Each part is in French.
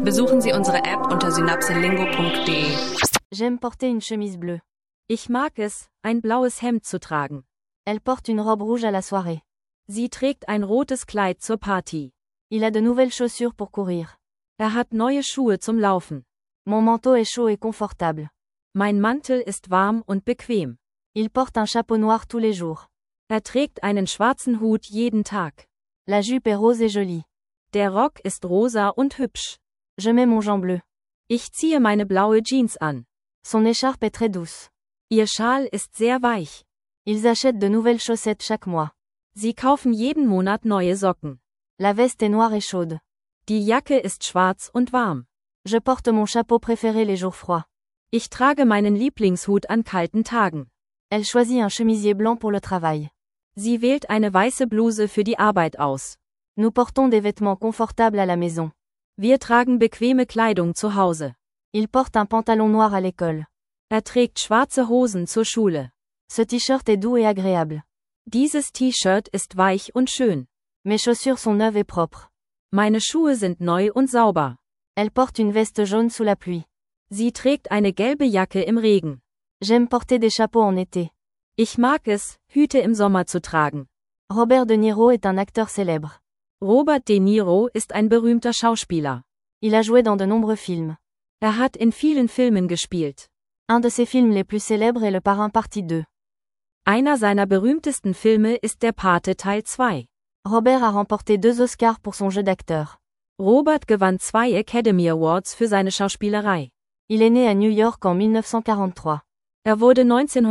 Besuchen Sie unsere App unter synapselingo.de. J'aime porter une chemise bleue. Ich mag es, ein blaues Hemd zu tragen. Elle porte une robe rouge à la soirée. Sie trägt ein rotes Kleid zur Party. Il a de nouvelles chaussures pour courir. Hat neue Schuhe zum Laufen. Mon manteau est chaud et confortable. Mein Mantel ist warm und bequem. Il porte un chapeau noir tous les jours. Trägt einen schwarzen Hut jeden Tag. La jupe est rose et jolie. Der Rock ist rosa und hübsch. Je mets mon jean bleu. Ich ziehe meine blaue Jeans an. Son écharpe est très douce. Ihr Schal ist sehr weich. Ils achètent de nouvelles chaussettes chaque mois. Sie kaufen jeden Monat neue Socken. La veste est noire et chaude. Die Jacke ist schwarz und warm. Je porte mon chapeau préféré les jours froids. Ich trage meinen Lieblingshut an kalten Tagen. Elle choisit un chemisier blanc pour le travail. Sie wählt eine weiße Bluse für die Arbeit aus. Nous portons des vêtements confortables à la maison. Wir tragen bequeme Kleidung zu Hause. Il porte un pantalon noir à l'école. Trägt schwarze Hosen zur Schule. Ce t-shirt est doux et agréable. Dieses T-Shirt ist weich und schön. Mes chaussures sont neuves et propres. Meine Schuhe sind neu und sauber. Elle porte une veste jaune sous la pluie. Sie trägt eine gelbe Jacke im Regen. J'aime porter des chapeaux en été. Ich mag es, Hüte im Sommer zu tragen. Robert De Niro est un acteur célèbre. Robert De Niro ist ein berühmter Schauspieler. Il a joué dans de nombreux films. Hat in vielen Filmen gespielt. Un de ses films les plus célèbres est Le Parrain Partie 2. Einer seiner berühmtesten Filme ist Der Pate Teil 2. Robert a remporté 2 Oscars pour son jeu d'acteur. Robert gewann 2 Academy Awards für seine Schauspielerei. Il est né à New York en 1943. Wurde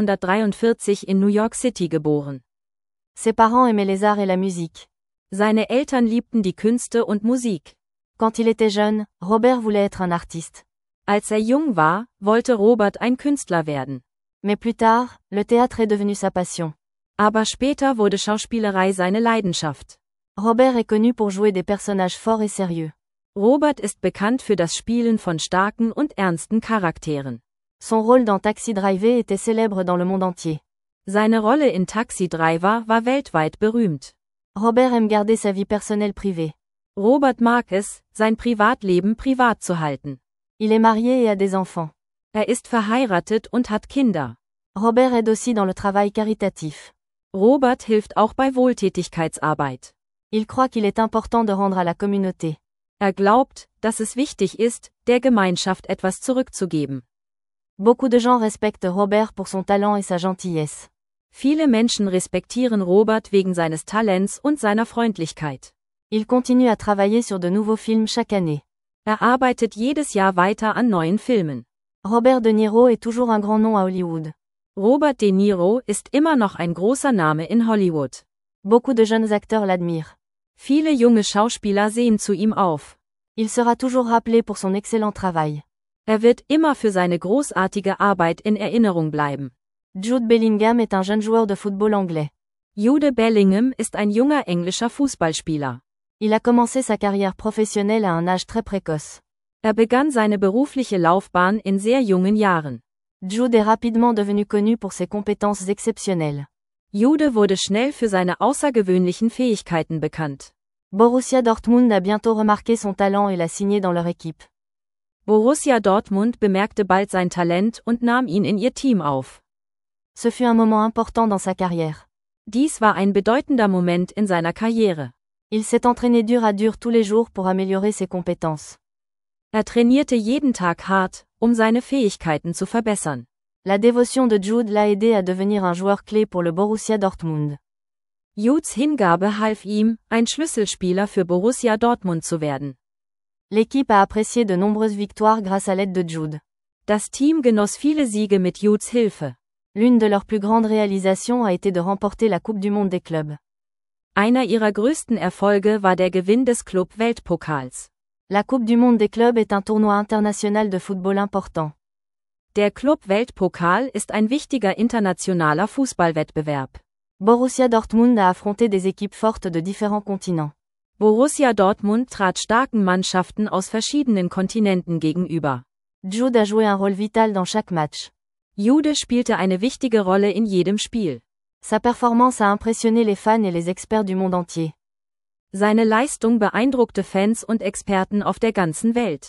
1943 in New York City geboren. Ses parents aimaient les arts et la musique. Seine Eltern liebten die Künste und Musik. Quand il était jeune, Robert voulait être un artiste. Als jung war, wollte Robert ein Künstler werden. Mais plus tard, le théâtre est devenu sa passion. Aber später wurde Schauspielerei seine Leidenschaft. Robert est connu pour jouer des personnages forts et sérieux. Robert ist bekannt für das Spielen von starken und ernsten Charakteren. Son rôle dans Taxi Driver était célèbre dans le monde entier. Seine Rolle in Taxi Driver war weltweit berühmt. Robert aime garder sa vie personnelle privée. Robert mag es, sein Privatleben privat zu halten. Il est marié et a des enfants. Ist verheiratet und hat Kinder. Robert aide aussi dans le travail caritatif. Robert hilft auch bei Wohltätigkeitsarbeit. Il croit qu'il est important de rendre à la communauté. Glaubt, dass es wichtig ist, der Gemeinschaft etwas zurückzugeben. Beaucoup de gens respectent Robert pour son talent et sa gentillesse. Viele Menschen respektieren Robert wegen seines Talents und seiner Freundlichkeit. Il continue à travailler sur de nouveaux films chaque année. Arbeitet jedes Jahr weiter an neuen Filmen. Robert De Niro est toujours un grand nom à Hollywood. Robert De Niro ist immer noch ein großer Name in Hollywood. Beaucoup de jeunes acteurs l'admirent. Viele junge Schauspieler sehen zu ihm auf. Il sera toujours rappelé pour son excellent travail. Wird immer für seine großartige Arbeit in Erinnerung bleiben. Jude Bellingham est un jeune joueur de football anglais. Jude Bellingham ist ein junger englischer Fußballspieler. Il a commencé sa carrière professionnelle à un âge très précoce. Begann seine berufliche Laufbahn in sehr jungen Jahren. Jude est rapidement devenu connu pour ses compétences exceptionnelles. Jude wurde schnell für seine außergewöhnlichen Fähigkeiten bekannt. Borussia Dortmund a bientôt remarqué son talent et l'a signé dans leur équipe. Borussia Dortmund bemerkte bald sein Talent und nahm ihn in ihr Team auf. Ce fut un moment important dans sa carrière. Dies war ein bedeutender Moment in seiner Karriere. Il s'est entraîné dur à dur tous les jours pour améliorer ses compétences. Trainierte jeden Tag hart, um seine Fähigkeiten zu verbessern. La dévotion de Jude l'a aidé à devenir un joueur clé pour le Borussia Dortmund. Judes Hingabe half ihm, ein Schlüsselspieler für Borussia Dortmund zu werden. L'équipe a apprécié de nombreuses victoires grâce à l'aide de Jude. Das Team genoss viele Siege mit Judes Hilfe. L'une de leurs plus grandes réalisations a été de remporter la Coupe du Monde des clubs. Einer ihrer größten Erfolge war der Gewinn des Club-Weltpokals. La Coupe du Monde des clubs est un tournoi international de football important. Der Club-Weltpokal ist ein wichtiger internationaler Fußballwettbewerb. Borussia Dortmund a affronté des équipes fortes de différents continents. Borussia Dortmund trat starken Mannschaften aus verschiedenen Kontinenten gegenüber. Jude a joué un rôle vital dans chaque match. Jude spielte eine wichtige Rolle in jedem Spiel. Sa performance a impressionné les fans et les experts du monde entier. Seine Leistung beeindruckte Fans und Experten auf der ganzen Welt.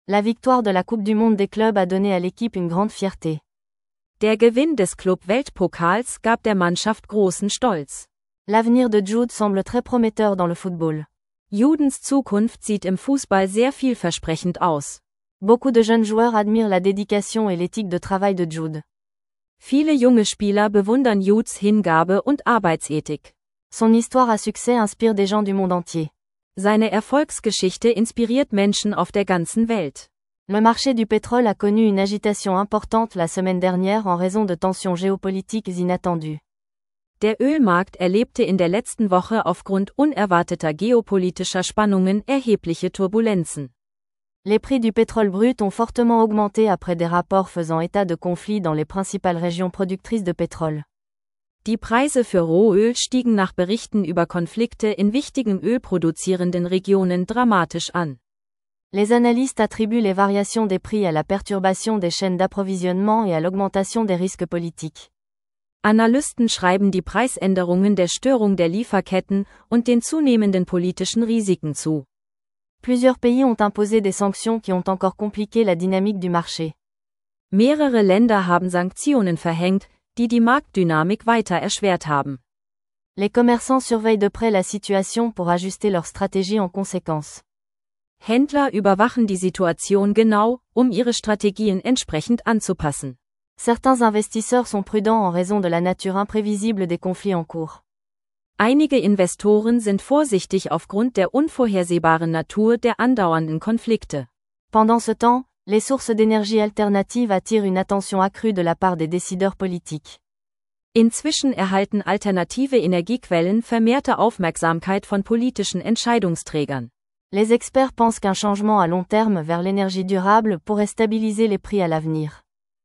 La victoire de la Coupe du Monde des clubs a donné à l'équipe une grande fierté. Der Gewinn des Club-Weltpokals gab der Mannschaft großen Stolz. L'avenir de Jude semble très prometteur dans le football. Judens Zukunft sieht im Fußball sehr vielversprechend aus. Beaucoup de jeunes joueurs admirent la dédication et l'éthique de travail de Jude. Viele junge Spieler bewundern Judes Hingabe und Arbeitsethik. Son histoire à succès inspire des gens du monde entier. Seine Erfolgsgeschichte inspiriert Menschen auf der ganzen Welt. Le marché du pétrole a connu une agitation importante la semaine dernière en raison de tensions géopolitiques inattendues. Der Ölmarkt erlebte in der letzten Woche aufgrund unerwarteter geopolitischer Spannungen erhebliche Turbulenzen. Les prix du pétrole brut ont fortement augmenté après des rapports faisant état de conflits dans les principales régions productrices de pétrole. Die Preise für Rohöl stiegen nach Berichten über Konflikte in wichtigen ölproduzierenden Regionen dramatisch an. Les analystes attribuent les variations des prix à la perturbation des chaînes d'approvisionnement et à l'augmentation des risques politiques. Analysten schreiben die Preisänderungen der Störung der Lieferketten und den zunehmenden politischen Risiken zu. Plusieurs pays ont imposé des sanctions qui ont encore compliqué la dynamique du marché. Mehrere Länder haben Sanktionen verhängt, die die Marktdynamik weiter erschwert haben. Les commerçants surveillent de près la situation pour ajuster leur stratégie en conséquence. Händler überwachen die Situation genau, um ihre Strategien entsprechend anzupassen. Certains investisseurs sont prudents en raison de la nature imprévisible des conflits en cours. Einige Investoren sind vorsichtig aufgrund der unvorhersehbaren Natur der andauernden Konflikte. Pendant ce temps, les sources d'énergie alternatives attirent une attention accrue de la part des décideurs politiques. Inzwischen erhalten alternative Energiequellen vermehrte Aufmerksamkeit von politischen Entscheidungsträgern. Les experts pensent qu'un changement à long terme vers l'énergie durable pourrait stabiliser les prix à l'avenir.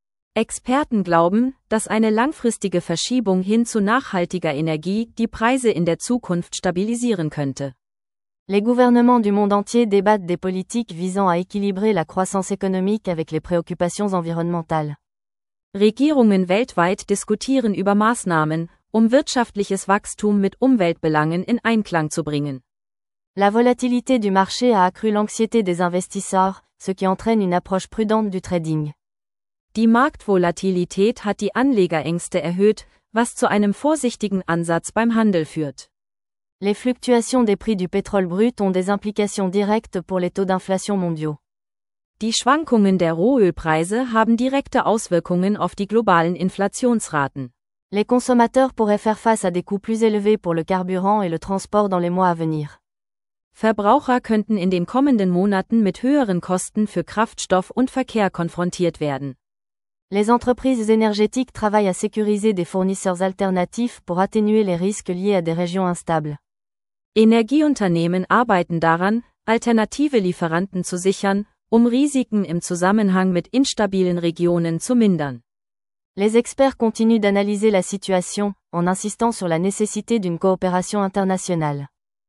Experten glauben, dass eine langfristige Verschiebung hin zu nachhaltiger Energie die Preise in der Zukunft stabilisieren könnte. Les gouvernements du monde entier débattent des politiques visant à équilibrer la croissance économique avec les préoccupations environnementales. Regierungen weltweit diskutieren über Maßnahmen, wirtschaftliches Wachstum mit Umweltbelangen in Einklang zu bringen. La volatilité du marché a accru l'anxiété des investisseurs, ce qui entraîne une approche prudente du trading. Die Marktvolatilität hat die Anlegerängste erhöht, was zu einem vorsichtigen Ansatz beim Handel führt. Les fluctuations des prix du pétrole brut ont des implications directes pour les taux d'inflation mondiaux. Die Schwankungen der Rohölpreise haben direkte Auswirkungen auf die globalen Inflationsraten. Les consommateurs pourraient faire face à des coûts plus élevés pour le carburant et le transport dans les mois à venir. Verbraucher könnten in den kommenden Monaten mit höheren Kosten für Kraftstoff und Verkehr konfrontiert werden. Les entreprises énergétiques travaillent à sécuriser des fournisseurs alternatifs pour atténuer les risques liés à des régions instables. Energieunternehmen arbeiten daran, alternative Lieferanten zu sichern, Risiken im Zusammenhang mit instabilen Regionen zu mindern. Les experts continuent d'analyser la situation, en insistant sur la nécessité d'une coopération internationale.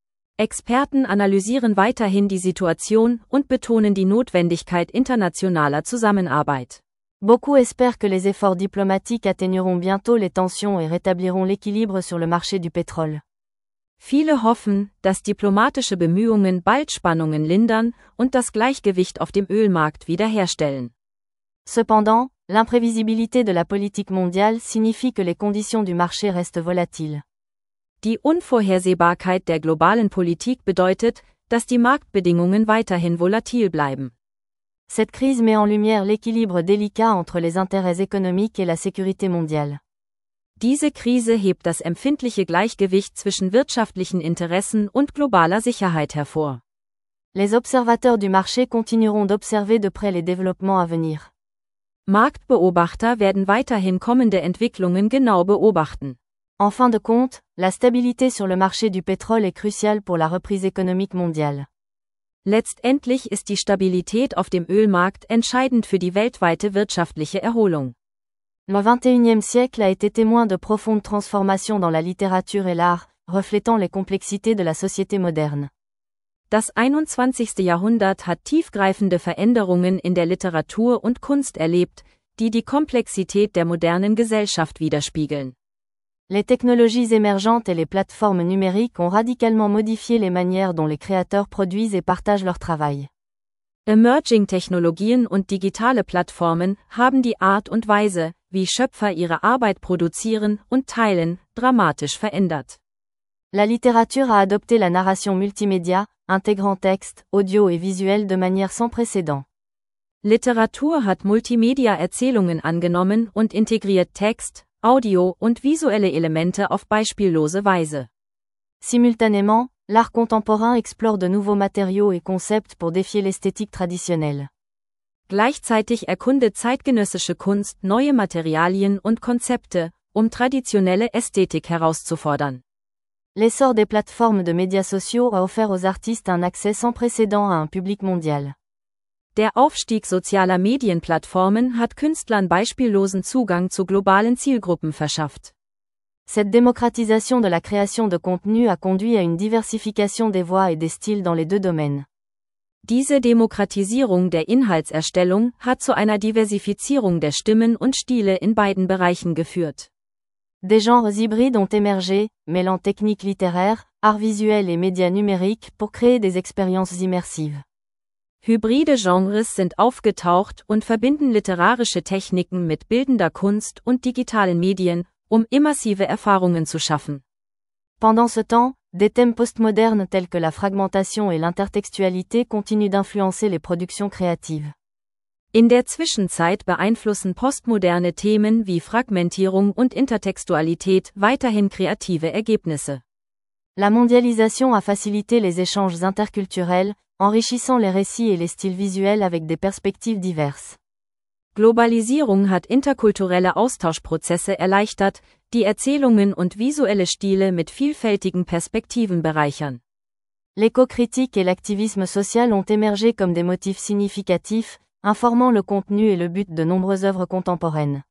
Experten analysieren weiterhin die Situation und betonen die Notwendigkeit internationaler Zusammenarbeit. Beaucoup espèrent que les efforts diplomatiques atténueront bientôt les tensions et rétabliront l'équilibre sur le marché du pétrole. Viele hoffen, dass diplomatische Bemühungen bald Spannungen lindern und das Gleichgewicht auf dem Ölmarkt wiederherstellen. Cependant, l'imprévisibilité de la politique mondiale signifie que les conditions du marché restent volatiles. Die Unvorhersehbarkeit der globalen Politik bedeutet, dass die Marktbedingungen weiterhin volatil bleiben. Cette crise met en lumière l'équilibre délicat entre les intérêts économiques et la sécurité mondiale. Diese Krise hebt das empfindliche Gleichgewicht zwischen wirtschaftlichen Interessen und globaler Sicherheit hervor. Les observateurs du marché continueront d'observer de près les développements à venir. Marktbeobachter werden weiterhin kommende Entwicklungen genau beobachten. En fin de compte, la stabilité sur le marché du pétrole est cruciale pour la reprise économique mondiale. Letztendlich ist die Stabilität auf dem Ölmarkt entscheidend für die weltweite wirtschaftliche Erholung. Le XXIe siècle a été témoin de profondes transformations dans la littérature et l'art, reflétant les complexités de la société moderne. Das 21. Jahrhundert hat tiefgreifende Veränderungen in der Literatur und Kunst erlebt, die die Komplexität der modernen Gesellschaft widerspiegeln. Les technologies émergentes et les plateformes numériques ont radicalement modifié les manières dont les créateurs produisent et partagent leur travail. Emerging Technologien und digitale Plattformen haben die Art und Weise, wie Schöpfer ihre Arbeit produzieren und teilen, dramatisch verändert. La littérature a adopté la narration multimédia, intégrant texte, audio et visuel de manière sans précédent. Literatur hat Multimedia-Erzählungen angenommen und integriert Text, Audio und visuelle Elemente auf beispiellose Weise. Simultanément, l'art contemporain explore de nouveaux matériaux et concepts pour défier l'esthétique traditionnelle. Gleichzeitig erkundet zeitgenössische Kunst neue Materialien und Konzepte, traditionelle Ästhetik herauszufordern. L'essor des plateformes de médias sociaux a offert aux artistes un accès sans précédent à un public mondial. Der Aufstieg sozialer Medienplattformen hat Künstlern beispiellosen Zugang zu globalen Zielgruppen verschafft. Cette démocratisation de la création de contenu a conduit à une diversification des voix et des styles dans les deux domaines. Diese Demokratisierung der Inhaltserstellung hat zu einer Diversifizierung der Stimmen und Stile in beiden Bereichen geführt. Des genres hybrides ont émergé, mêlant techniques littéraires, art visuel et médias numériques pour créer des expériences immersives. Hybride Genres sind aufgetaucht und verbinden literarische Techniken mit bildender Kunst und digitalen Medien, immersive Erfahrungen zu schaffen. Pendant ce temps, des thèmes postmodernes tels que la fragmentation et l'intertextualité continuent d'influencer les productions créatives. In der Zwischenzeit beeinflussen postmoderne Themen wie Fragmentierung und Intertextualität weiterhin kreative Ergebnisse. La mondialisation a facilité les échanges interculturels, enrichissant les récits et les styles visuels avec des perspectives diverses. Globalisierung hat interkulturelle Austauschprozesse erleichtert, die Erzählungen und visuelle Stile mit vielfältigen Perspektiven bereichern. L'éco-critique et l'activisme social ont émergé comme des motifs significatifs, informant le contenu et le but de nombreuses œuvres contemporaines.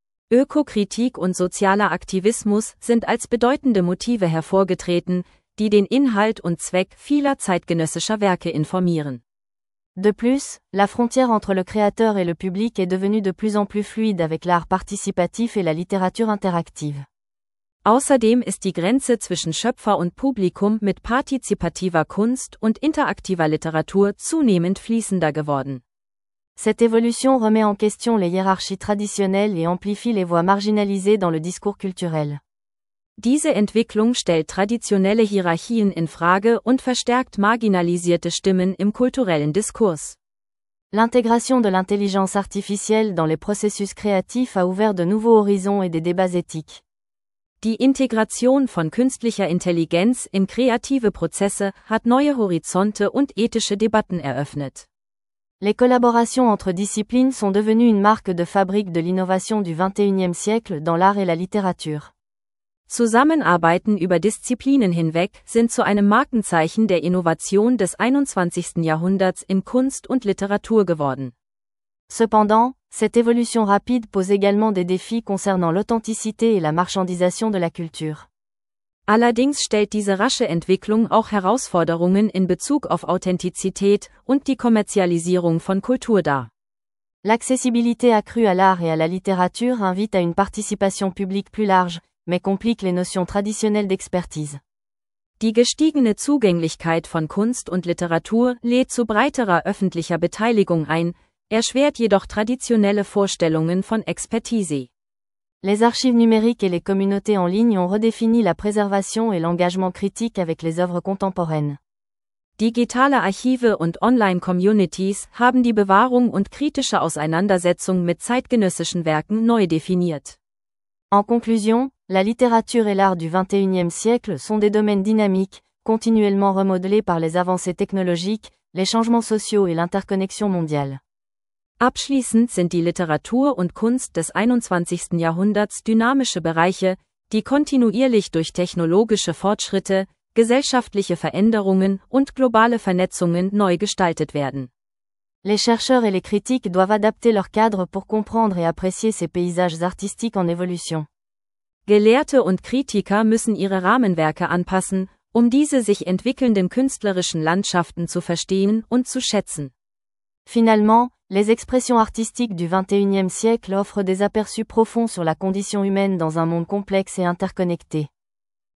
Ökokritik und sozialer Aktivismus sind als bedeutende Motive hervorgetreten, die den Inhalt und Zweck vieler zeitgenössischer Werke informieren. De plus, la frontière entre le créateur et le public est devenue de plus en plus fluide avec l'art participatif et la littérature interactive. Außerdem ist die Grenze zwischen Schöpfer und Publikum mit partizipativer Kunst und interaktiver Literatur zunehmend fließender geworden. Cette évolution remet en question les hiérarchies traditionnelles et amplifie les voix marginalisées dans le discours culturel. Diese Entwicklung stellt traditionelle Hierarchien in Frage und verstärkt marginalisierte Stimmen im kulturellen Diskurs. L'intégration de l'intelligence artificielle dans les processus créatifs a ouvert de nouveaux horizons et des débats éthiques. Die Integration von künstlicher Intelligenz in kreative Prozesse hat neue Horizonte und ethische Debatten eröffnet. Les collaborations entre disciplines sont devenues une marque de fabrique de l'innovation du XXIe siècle dans l'art et la littérature. Zusammenarbeiten über Disziplinen hinweg sind zu einem Markenzeichen der Innovation des 21. Jahrhunderts in Kunst und Literatur geworden. Cependant, cette évolution rapide pose également des défis concernant l'authenticité et la marchandisation de la culture. Allerdings stellt diese rasche Entwicklung auch Herausforderungen in Bezug auf Authentizität und die Kommerzialisierung von Kultur dar. L'accessibilité accrue à l'art et à la littérature invite à une participation publique plus large, mais complique les notions traditionnelles d'expertise. Die gestiegene Zugänglichkeit von Kunst und Literatur lädt zu breiterer öffentlicher Beteiligung ein, erschwert jedoch traditionelle Vorstellungen von Expertise. Les archives numériques et les communautés en ligne ont redéfini la préservation et l'engagement critique avec les œuvres contemporaines. Digitale Archive und Online-Communities haben die Bewahrung und kritische Auseinandersetzung mit zeitgenössischen Werken neu definiert. En conclusion, la littérature et l'art du XXIe siècle sont des domaines dynamiques, continuellement remodelés par les avancées technologiques, les changements sociaux et l'interconnexion mondiale. Abschließend sind die Literatur und Kunst des 21. Jahrhunderts dynamische Bereiche, die kontinuierlich durch technologische Fortschritte, gesellschaftliche Veränderungen und globale Vernetzungen neu gestaltet werden. Les chercheurs et les critiques doivent adapter leur cadre pour comprendre et apprécier ces paysages artistiques en évolution. Gelehrte und Kritiker müssen ihre Rahmenwerke anpassen, diese sich entwickelnden künstlerischen Landschaften zu verstehen und zu schätzen. Finalement, les expressions artistiques du XXIe siècle offrent des aperçus profonds sur la condition humaine dans un monde complexe et interconnecté.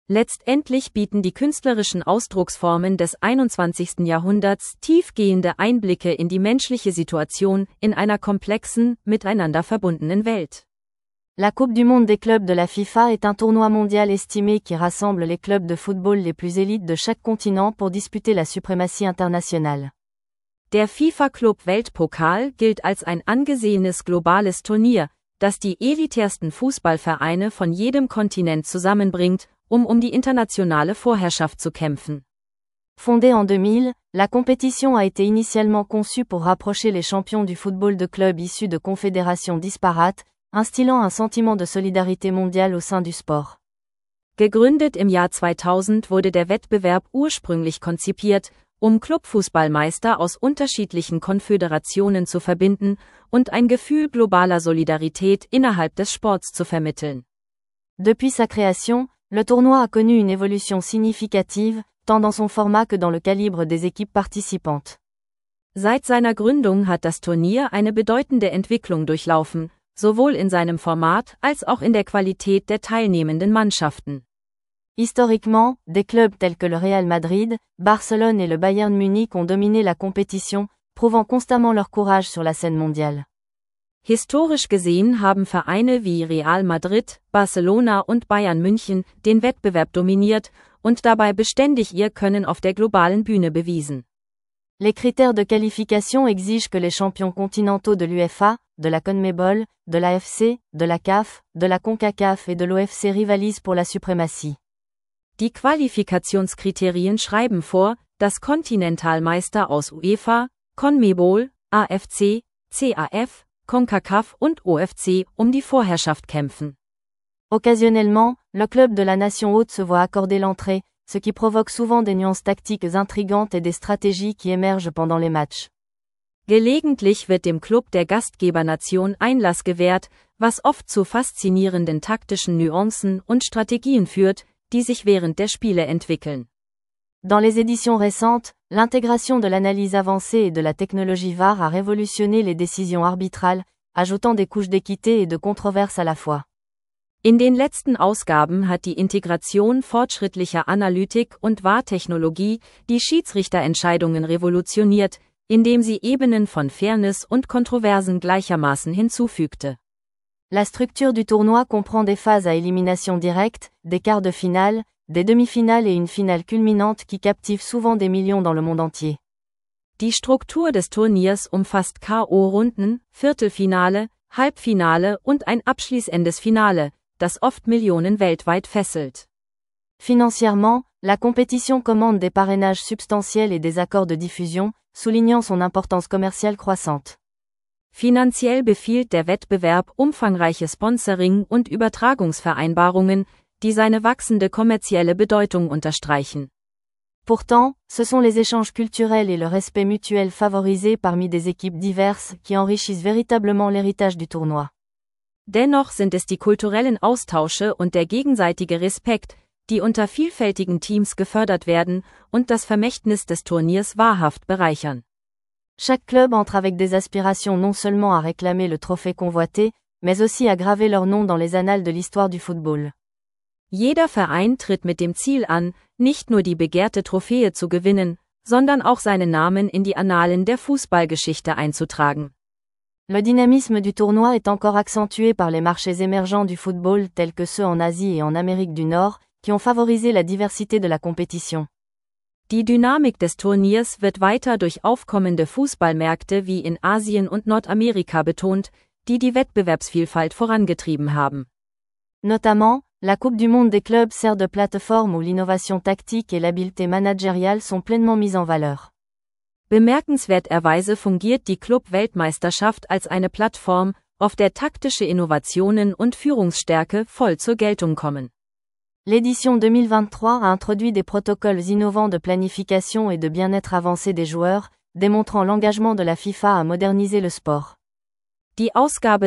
Letztendlich bieten die künstlerischen Ausdrucksformen des 21. Jahrhunderts tiefgehende Einblicke in die menschliche Situation in einer komplexen, miteinander verbundenen Welt. La Coupe du Monde des clubs de la FIFA est un tournoi mondial estimé qui rassemble les clubs de football les plus élites de chaque continent pour disputer la suprématie internationale. Der FIFA-Club Weltpokal gilt als ein angesehenes globales Turnier, das die elitärsten Fußballvereine von jedem Kontinent zusammenbringt, um die internationale Vorherrschaft zu kämpfen. Fondée en 2000, la compétition a été initialement conçue pour rapprocher les champions du football de clubs issus de confédérations disparates, instillant un sentiment de solidarité mondiale au sein du sport. Gegründet im Jahr 2000 wurde der Wettbewerb ursprünglich konzipiert, Clubfußballmeister aus unterschiedlichen Konföderationen zu verbinden und ein Gefühl globaler Solidarität innerhalb des Sports zu vermitteln. Depuis sa création, le tournoi a connu une évolution significative, tant dans son format que dans le calibre des équipes participantes. Seit seiner Gründung hat das Turnier eine bedeutende Entwicklung durchlaufen, sowohl in seinem Format als auch in der Qualität der teilnehmenden Mannschaften. Historiquement, des clubs tels que le Real Madrid, Barcelone et le Bayern Munich ont dominé la compétition, prouvant constamment leur courage sur la scène mondiale. Historisch gesehen haben Vereine wie Real Madrid, Barcelona und Bayern München den Wettbewerb dominiert und dabei beständig ihr Können auf der globalen Bühne bewiesen. Les critères de qualification exigent que les champions continentaux de l'UEFA, de la CONMEBOL, de l'AFC, de la CAF, de la CONCACAF et de l'OFC rivalisent pour la suprématie. Die Qualifikationskriterien schreiben vor, dass Kontinentalmeister aus UEFA, CONMEBOL, AFC, CAF, CONCACAF und OFC die Vorherrschaft kämpfen. Occasionnellement, le club de la nation hôte se voit accorder l'entrée, ce qui provoque souvent des nuances tactiques intrigantes et des stratégies qui émergent pendant les matchs. Gelegentlich wird dem Club der Gastgebernation Einlass gewährt, was oft zu faszinierenden taktischen Nuancen und Strategien führt, die sich während der Spiele entwickeln. Dans les éditions récentes, l'intégration de l'analyse avancée et de la technologie VAR a révolutionné les décisions arbitrales, ajoutant des couches d'équité et de controverse à la fois. In den letzten Ausgaben hat die Integration fortschrittlicher Analytik und VAR-Technologie die Schiedsrichterentscheidungen revolutioniert, indem sie Ebenen von Fairness und Kontroversen gleichermaßen hinzufügte. La structure du tournoi comprend des phases à élimination directe, des quarts de finale, des demi-finales et une finale culminante qui captive souvent des millions dans le monde entier. Die Struktur des Turniers umfasst K.O.-Runden, Viertelfinale, Halbfinale und ein abschließendes Finale, das oft Millionen weltweit fesselt. Financièrement, la compétition commande des parrainages substantiels et des accords de diffusion, soulignant son importance commerciale croissante. Finanziell befiehlt der Wettbewerb umfangreiche Sponsoring- und Übertragungsvereinbarungen, die seine wachsende kommerzielle Bedeutung unterstreichen. Pourtant, ce sont les échanges culturels et le respect mutuel favorisés parmi des équipes diverses qui enrichissent véritablement l'héritage du tournoi. Dennoch sind es die kulturellen Austausche und der gegenseitige Respekt, die unter vielfältigen Teams gefördert werden und das Vermächtnis des Turniers wahrhaft bereichern. Chaque club entre avec des aspirations non seulement à réclamer le trophée convoité, mais aussi à graver leur nom dans les annales de l'histoire du football. Jeder Verein tritt mit dem Ziel an, nicht nur die begehrte Trophäe zu gewinnen, sondern auch seinen Namen in die Annalen der Fußballgeschichte einzutragen. Le dynamisme du tournoi est encore accentué par les marchés émergents du football tels que ceux en Asie et en Amérique du Nord, qui ont favorisé la diversité de la compétition. Die Dynamik des Turniers wird weiter durch aufkommende Fußballmärkte wie in Asien und Nordamerika betont, die die Wettbewerbsvielfalt vorangetrieben haben. Notamment, la Coupe du Monde des clubs sert de plateforme où l'innovation tactique et l'habileté managériale sont pleinement mises en valeur. Bemerkenswerterweise fungiert die Club-Weltmeisterschaft als eine Plattform, auf der taktische Innovationen und Führungsstärke voll zur Geltung kommen. L'édition 2023 a introduit des protocoles innovants de planification et de bien-être avancé des joueurs, démontrant l'engagement de la FIFA à moderniser le sport. Die Ausgabe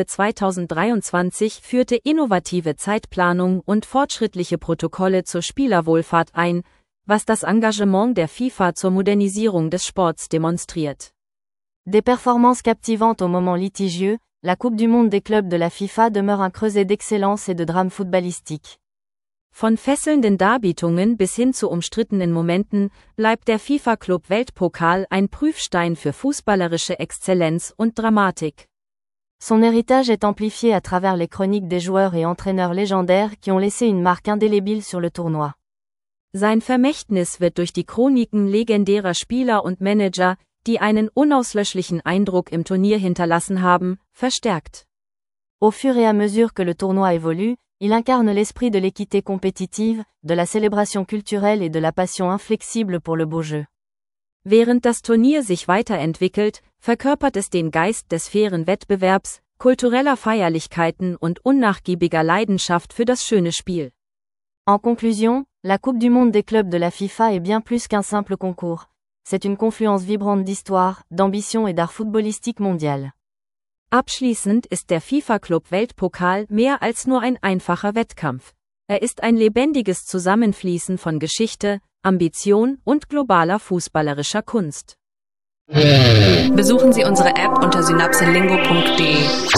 2023 führte innovative Zeitplanung und fortschrittliche Protokolle zur Spielerwohlfahrt ein, was das Engagement der FIFA zur Modernisierung des Sports démonstriert. Des performances captivantes au moment litigieux, la Coupe du Monde des clubs de la FIFA demeure un creuset d'excellence et de drame footballistique. Von fesselnden Darbietungen bis hin zu umstrittenen Momenten bleibt der FIFA-Club Weltpokal ein Prüfstein für fußballerische Exzellenz und Dramatik. Son héritage est amplifié à travers les chroniques des joueurs et entraîneurs légendaires qui ont laissé une marque indélébile sur le tournoi. Sein Vermächtnis wird durch die Chroniken legendärer Spieler und Manager, die einen unauslöschlichen Eindruck im Turnier hinterlassen haben, verstärkt. Au fur et à mesure que le tournoi évolue, il incarne l'esprit de l'équité compétitive, de la célébration culturelle et de la passion inflexible pour le beau jeu. Während das Turnier sich weiterentwickelt, verkörpert es den Geist des fairen Wettbewerbs, kultureller Feierlichkeiten und unnachgiebiger Leidenschaft für das schöne Spiel. En conclusion, la Coupe du Monde des clubs de la FIFA est bien plus qu'un simple concours. C'est une confluence vibrante d'histoire, d'ambition et d'art footballistique mondial. Abschließend ist der FIFA-Club Weltpokal mehr als nur ein einfacher Wettkampf. Er ist ein lebendiges Zusammenfließen von Geschichte, Ambition und globaler fußballerischer Kunst. Besuchen Sie unsere App unter synapselingo.de.